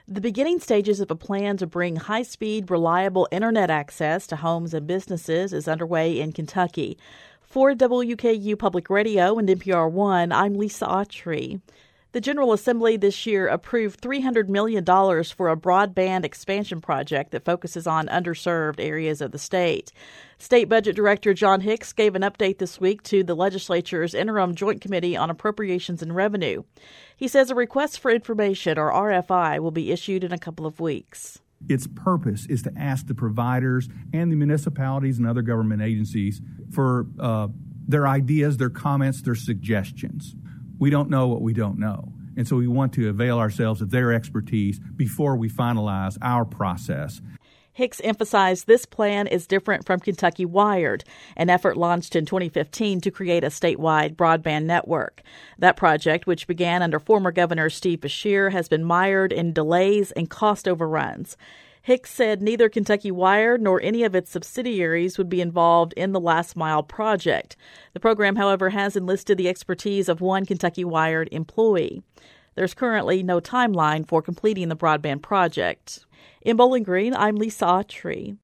The beginning stages of a plan to bring high-speed, reliable internet access to homes and businesses is underway in Kentucky. For WKU Public Radio and NPR One, I'm Lisa Autry. The General Assembly this year approved $300 million for a broadband expansion project that focuses on underserved areas of the state. State Budget Director John Hicks gave an update this week to the legislature's Interim Joint Committee on Appropriations and Revenue. He says a request for information, or RFI, will be issued in a couple of weeks. Its purpose is to ask the providers and the municipalities and other government agencies for their ideas, their comments, their suggestions. We don't know what we don't know, and so we want to avail ourselves of their expertise before we finalize our process. Hicks emphasized this plan is different from Kentucky Wired, an effort launched in 2015 to create a statewide broadband network. That project, which began under former Governor Steve Beshear, has been mired in delays and cost overruns. Hicks said neither Kentucky Wired nor any of its subsidiaries would be involved in the Last Mile project. The program, however, has enlisted the expertise of one Kentucky Wired employee. There's currently no timeline for completing the broadband project. In Bowling Green, I'm Lisa Autry.